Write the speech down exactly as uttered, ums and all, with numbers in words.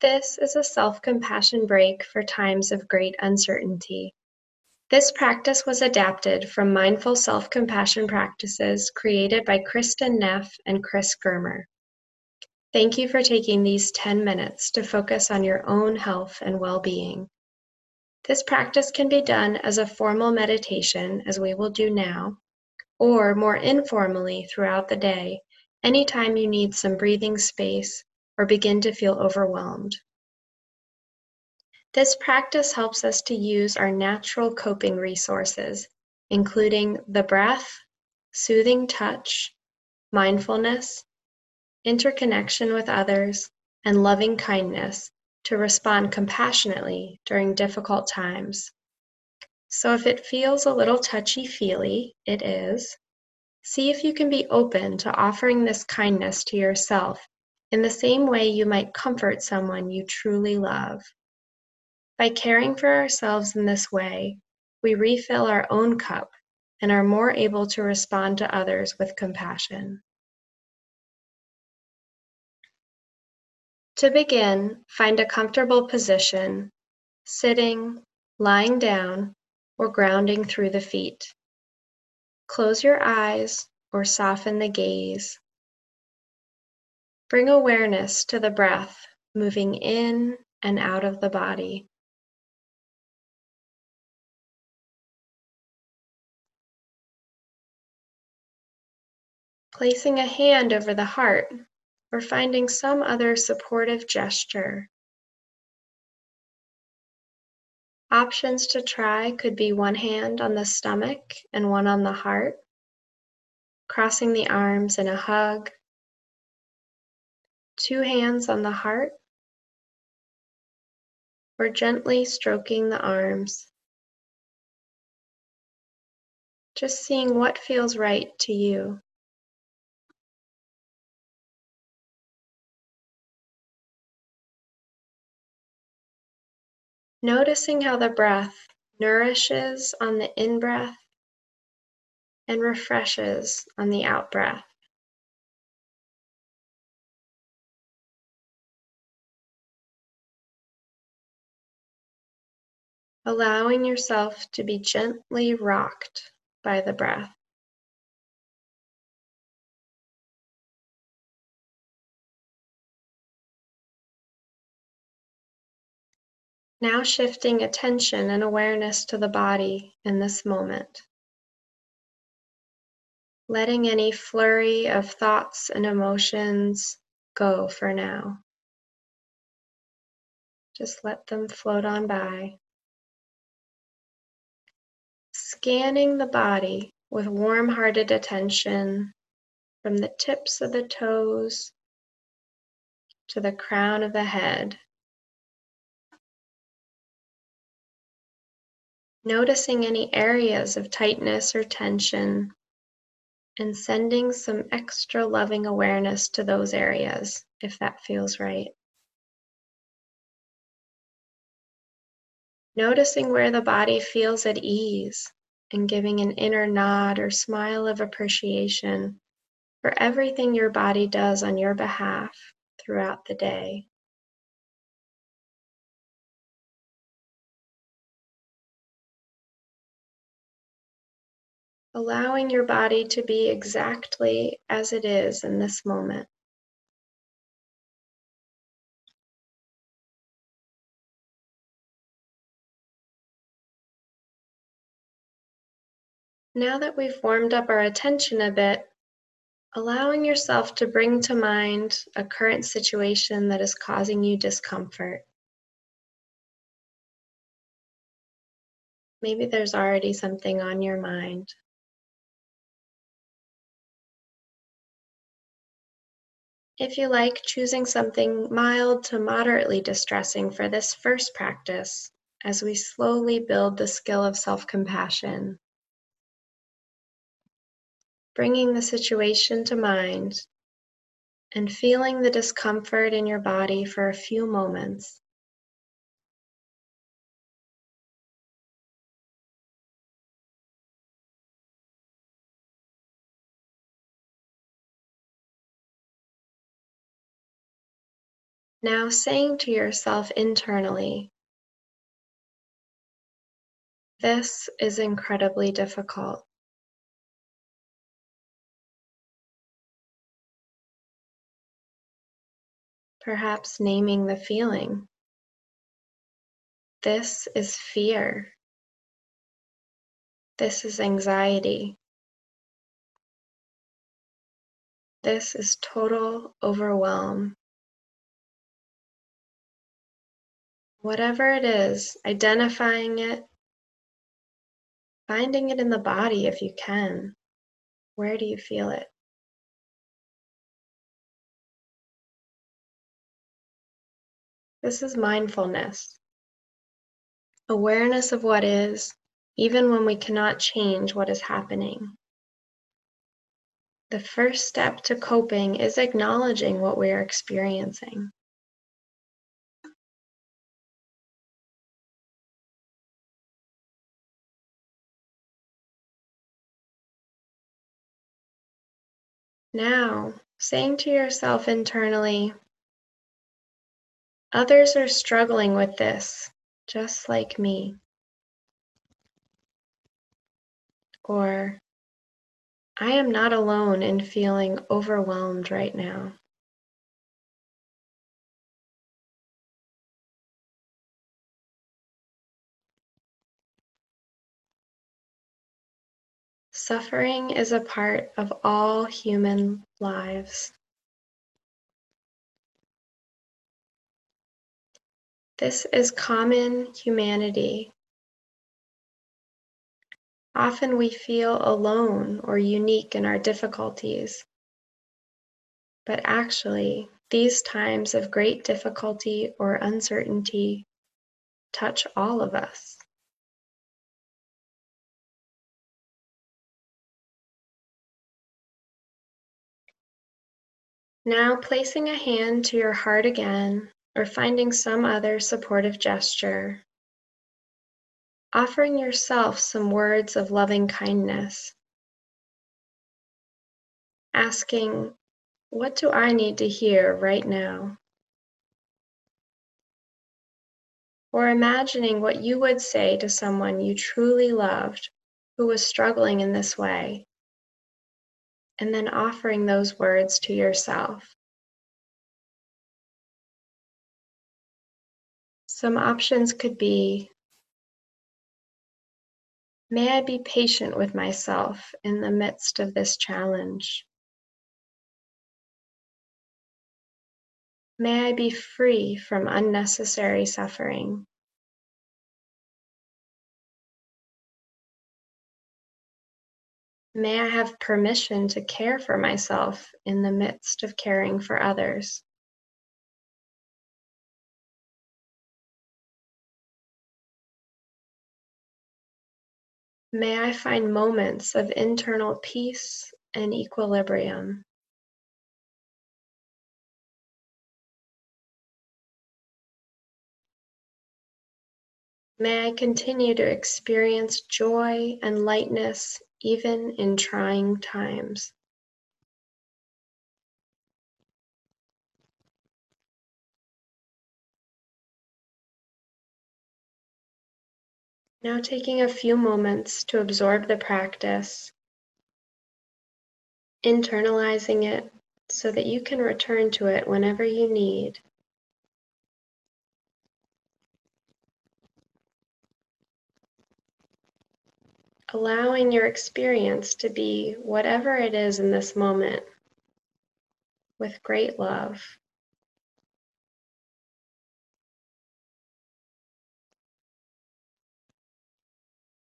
This is a self-compassion break for times of great uncertainty. This practice was adapted from mindful self-compassion practices created by Kristen Neff and Chris Germer. Thank you for taking these ten minutes to focus on your own health and well-being. This practice can be done as a formal meditation, as we will do now, or more informally throughout the day, anytime you need some breathing space or begin to feel overwhelmed. This practice helps us to use our natural coping resources, including the breath, soothing touch, mindfulness, interconnection with others, and loving kindness to respond compassionately during difficult times. So if it feels a little touchy-feely, it is. See if you can be open to offering this kindness to yourself in the same way you might comfort someone you truly love. By caring for ourselves in this way, we refill our own cup and are more able to respond to others with compassion. To begin, find a comfortable position, sitting, lying down, or grounding through the feet. Close your eyes or soften the gaze. Bring awareness to the breath moving in and out of the body. Placing a hand over the heart or finding some other supportive gesture. Options to try could be one hand on the stomach and one on the heart, crossing the arms in a hug, two hands on the heart, or gently stroking the arms. Just seeing what feels right to you. Noticing how the breath nourishes on the in-breath and refreshes on the out-breath. Allowing yourself to be gently rocked by the breath. Now shifting attention and awareness to the body in this moment. Letting any flurry of thoughts and emotions go for now. Just let them float on by. Scanning the body with warm-hearted attention from the tips of the toes to the crown of the head. Noticing any areas of tightness or tension and sending some extra loving awareness to those areas if that feels right. Noticing where the body feels at ease and giving an inner nod or smile of appreciation for everything your body does on your behalf throughout the day. Allowing your body to be exactly as it is in this moment. Now that we've warmed up our attention a bit, allowing yourself to bring to mind a current situation that is causing you discomfort. Maybe there's already something on your mind. If you like, choosing something mild to moderately distressing for this first practice as we slowly build the skill of self-compassion. Bringing the situation to mind and feeling the discomfort in your body for a few moments. Now saying to yourself internally, this is incredibly difficult. Perhaps naming the feeling. This is fear. This is anxiety. This is total overwhelm. Whatever it is, identifying it, finding it in the body if you can. Where do you feel it? This is mindfulness, awareness of what is, even when we cannot change what is happening. The first step to coping is acknowledging what we are experiencing. Now, saying to yourself internally, others are struggling with this, just like me. Or, I am not alone in feeling overwhelmed right now. Suffering is a part of all human lives. This is common humanity. Often we feel alone or unique in our difficulties, but actually, these times of great difficulty or uncertainty touch all of us. Now, placing a hand to your heart again, or finding some other supportive gesture, offering yourself some words of loving kindness, asking, what do I need to hear right now? Or imagining what you would say to someone you truly loved who was struggling in this way, and then offering those words to yourself. Some options could be, may I be patient with myself in the midst of this challenge. May I be free from unnecessary suffering. May I have permission to care for myself in the midst of caring for others. May I find moments of internal peace and equilibrium. May I continue to experience joy and lightness even in trying times. Now taking a few moments to absorb the practice, internalizing it so that you can return to it whenever you need. Allowing your experience to be whatever it is in this moment with great love.